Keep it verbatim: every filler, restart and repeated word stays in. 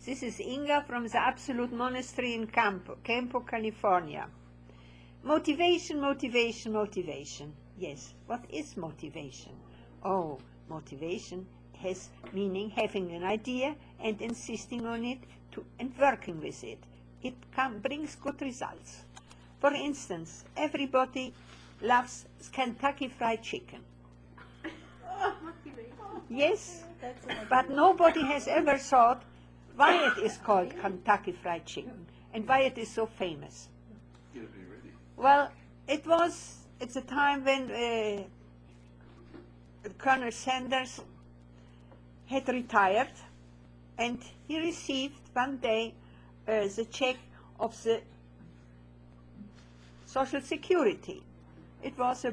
This is Inga from the Absolute Monastery in Campo, Campo, California. Motivation, motivation, motivation. Yes, what is motivation? Oh, motivation has meaning having an idea and insisting on it to, and working with it. It come, brings good results. For instance, everybody loves Kentucky Fried Chicken. Yes, but nobody has ever thought why it is called Kentucky Fried Chicken and why it is so famous. Well, it was at the time when uh, Colonel Sanders had retired, and he received one day uh, the check of the Social Security. It was a